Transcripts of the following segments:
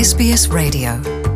SBS Radio.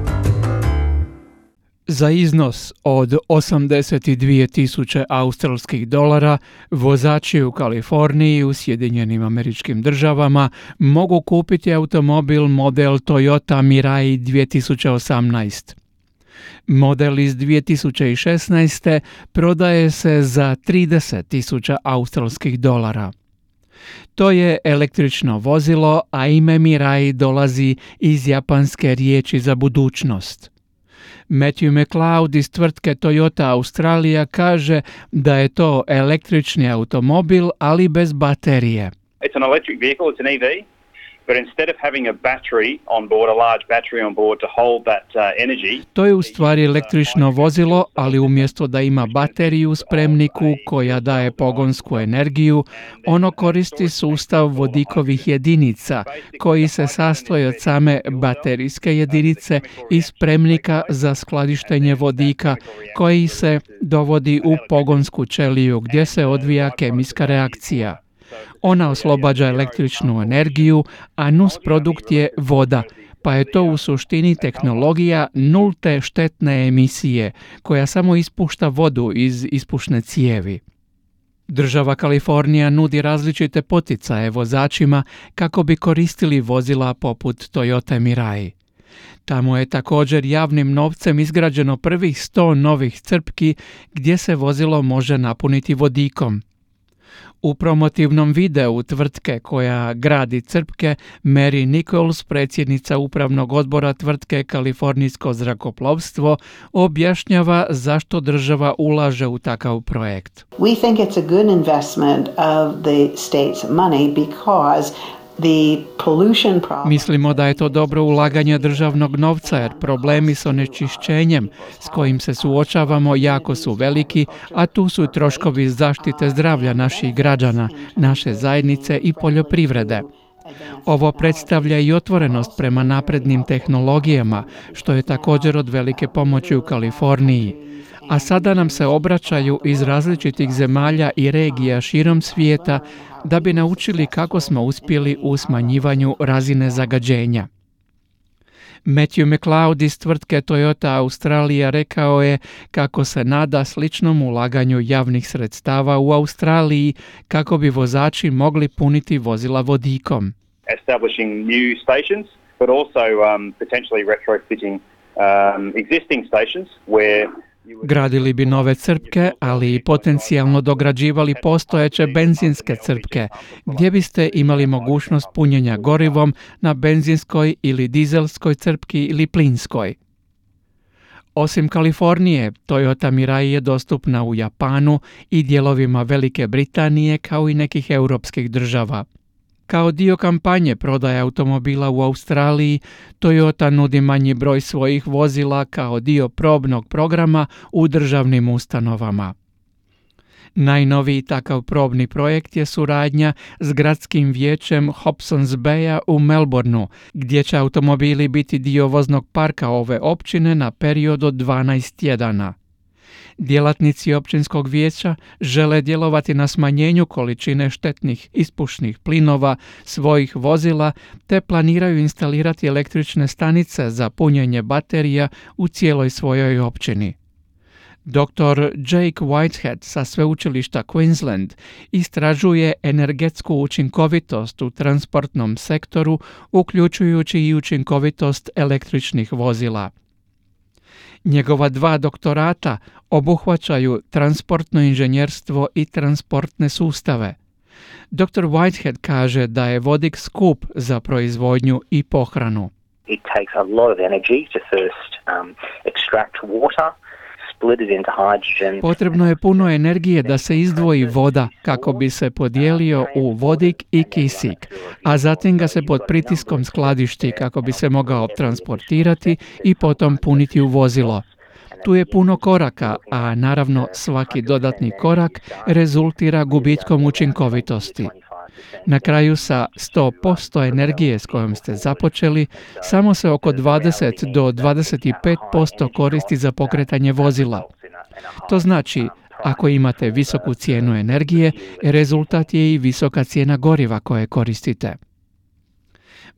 Za iznos od 82.000 australskih dolara vozači u Kaliforniji u Sjedinjenim Američkim Državama mogu kupiti automobil model Toyota Mirai 2018. Model iz 2016. prodaje se za 30.000 australskih dolara. To je električno vozilo, a ime Mirai dolazi iz japanske riječi za budućnost. Matthew McLeod iz tvrtke Toyota Australija kaže da je to električni automobil, ali bez baterije. It's an electric vehicle, it's an EV, but instead of having a battery on board, a large battery on board to hold that energy. To je u stvari električno vozilo, ali umjesto da ima bateriju u spremniku koja daje pogonsku energiju, ono koristi sustav vodikovih jedinica koji se sastoji od same baterijske jedinice i spremnika za skladištenje vodika koji se dovodi u pogonsku ćeliju gdje se odvija kemijska reakcija. Ona oslobađa električnu energiju, a nusprodukt je voda, pa je to u suštini tehnologija nulte štetne emisije, koja samo ispušta vodu iz ispušne cijevi. Država Kalifornija nudi različite poticaje vozačima kako bi koristili vozila poput Toyota Mirai. Tamo je također javnim novcem izgrađeno prvih 100 novih crpki gdje se vozilo može napuniti vodikom. U promotivnom videu tvrtke koja gradi crpke, Mary Nichols, predsjednica upravnog odbora tvrtke Kalifornijsko zrakoplovstvo, objašnjava zašto država ulaže u takav projekt. We think it's a good investment of the state's money because Mislimo da je to dobro ulaganje državnog novca jer problemi s onečišćenjem s kojim se suočavamo jako su veliki, a tu su troškovi zaštite zdravlja naših građana, naše zajednice i poljoprivrede. Ovo predstavlja i otvorenost prema naprednim tehnologijama, što je također od velike pomoći u Kaliforniji. A sada nam se obraćaju iz različitih zemalja i regija širom svijeta da bi naučili kako smo uspjeli u smanjivanju razine zagađenja. Matthew McLeod iz tvrtke Toyota Australija rekao je kako se nada sličnom ulaganju javnih sredstava u Australiji kako bi vozači mogli puniti vozila vodikom. Establishing new stations, but also potentially retrofitting existing stations where Gradili bi nove crpke, ali i potencijalno dograđivali postojeće benzinske crpke, gdje biste imali mogućnost punjenja gorivom na benzinskoj ili dizelskoj crpki ili plinskoj. Osim Kalifornije, Toyota Mirai je dostupna u Japanu i dijelovima Velike Britanije kao i nekih europskih država. Kao dio kampanje prodaje automobila u Australiji, Toyota nudi manji broj svojih vozila kao dio probnog programa u državnim ustanovama. Najnoviji takav probni projekt je suradnja s gradskim vijećem Hobsons Baya u Melbourneu, gdje će automobili biti dio voznog parka ove općine na period od 12 tjedana. Djelatnici općinskog vijeća žele djelovati na smanjenju količine štetnih ispušnih plinova svojih vozila te planiraju instalirati električne stanice za punjenje baterija u cijeloj svojoj općini. Dr. Jake Whitehead sa sveučilišta Queensland istražuje energetsku učinkovitost u transportnom sektoru, uključujući i učinkovitost električnih vozila. Njegova 2 doktorata obuhvaćaju transportno inženjerstvo i transportne sustave. Dr. Whitehead kaže da je vodik skup za proizvodnju i pohranu. It takes a lot of energy to first extract water, split it into hydrogen. Potrebno je puno energije da se izdvoji voda kako bi se podijelio u vodik i kisik, a zatim ga se pod pritiskom skladišti kako bi se mogao transportirati i potom puniti u vozilo. Tu je puno koraka, a naravno svaki dodatni korak rezultira gubitkom učinkovitosti. Na kraju sa 100% energije s kojom ste započeli, samo se oko 20 do 25% koristi za pokretanje vozila. To znači, ako imate visoku cijenu energije, rezultat je i visoka cijena goriva koje koristite.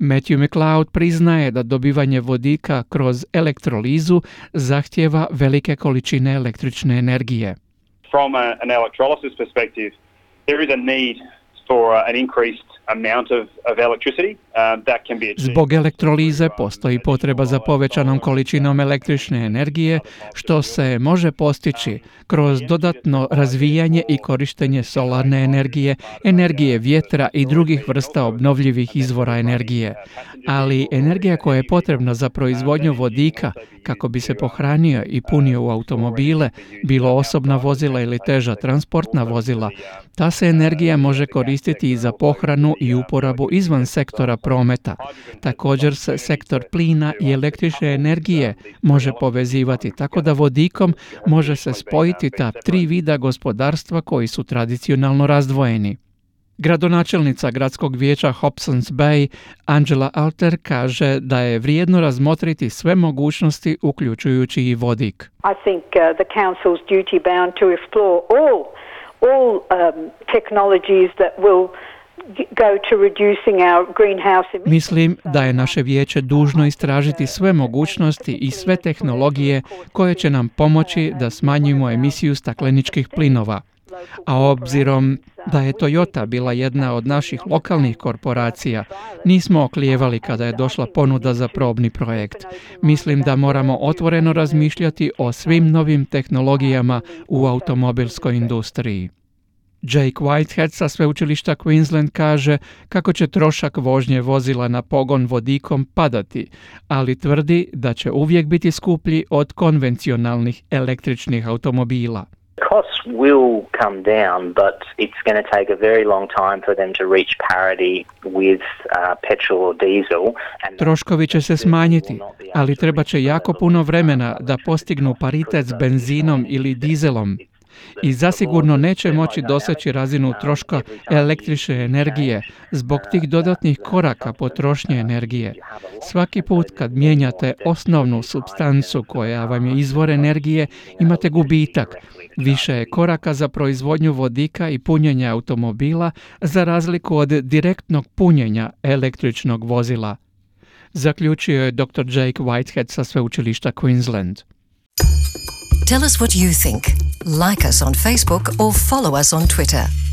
Matthew McLeod priznaje da dobivanje vodika kroz elektrolizu zahtijeva velike količine električne energije. From an electrolysis perspective, there is a need for an increased amount of electricity that can be achieved. Zbog elektrolize postoji potreba za povećanom količinom električne energije, što se može postići kroz dodatno razvijanje i korištenje solarne energije, energije vjetra i drugih vrsta obnovljivih izvora energije. Ali energija koja je potrebna za proizvodnju vodika kako bi se pohranio i punio u automobile, bilo osobna vozila ili teža transportna vozila, ta se energija može koristiti i za pohranu i uporabu izvan sektora prometa. Također se sektor plina i električne energije može povezivati, tako da vodikom može se spojiti ta tri vida gospodarstva koji su tradicionalno razdvojeni. Gradonačelnica gradskog vijeća Hobsons Bay, Angela Alter, kaže da je vrijedno razmotriti sve mogućnosti, uključujući i vodik. I think the council's duty bound to explore all technologies that will go to reducing our greenhouse emissions. Mislim da je naše vijeće dužno istražiti sve mogućnosti i sve tehnologije koje će nam pomoći da smanjimo emisiju stakleničkih plinova. A obzirom da je Toyota bila jedna od naših lokalnih korporacija, nismo oklijevali kada je došla ponuda za probni projekt. Mislim da moramo otvoreno razmišljati o svim novim tehnologijama u automobilskoj industriji. Jake Whitehead sa sveučilišta Queensland kaže kako će trošak vožnje vozila na pogon vodikom padati, ali tvrdi da će uvijek biti skuplji od konvencionalnih električnih automobila. Costs will come down, but it's going to take a very long time for them to reach parity with petrol or diesel. Troškovi će se smanjiti, ali treba će jako puno vremena da postignu paritet s benzinom ili dizelom. I zasigurno neće moći doseći razinu troška električne energije zbog tih dodatnih koraka potrošnje energije. Svaki put kad mijenjate osnovnu supstancu koja vam je izvor energije, imate gubitak. Više je koraka za proizvodnju vodika i punjenja automobila za razliku od direktnog punjenja električnog vozila. Zaključio je dr. Jake Whitehead sa sveučilišta Queensland. Tell us what you think. Like us on Facebook or follow us on Twitter.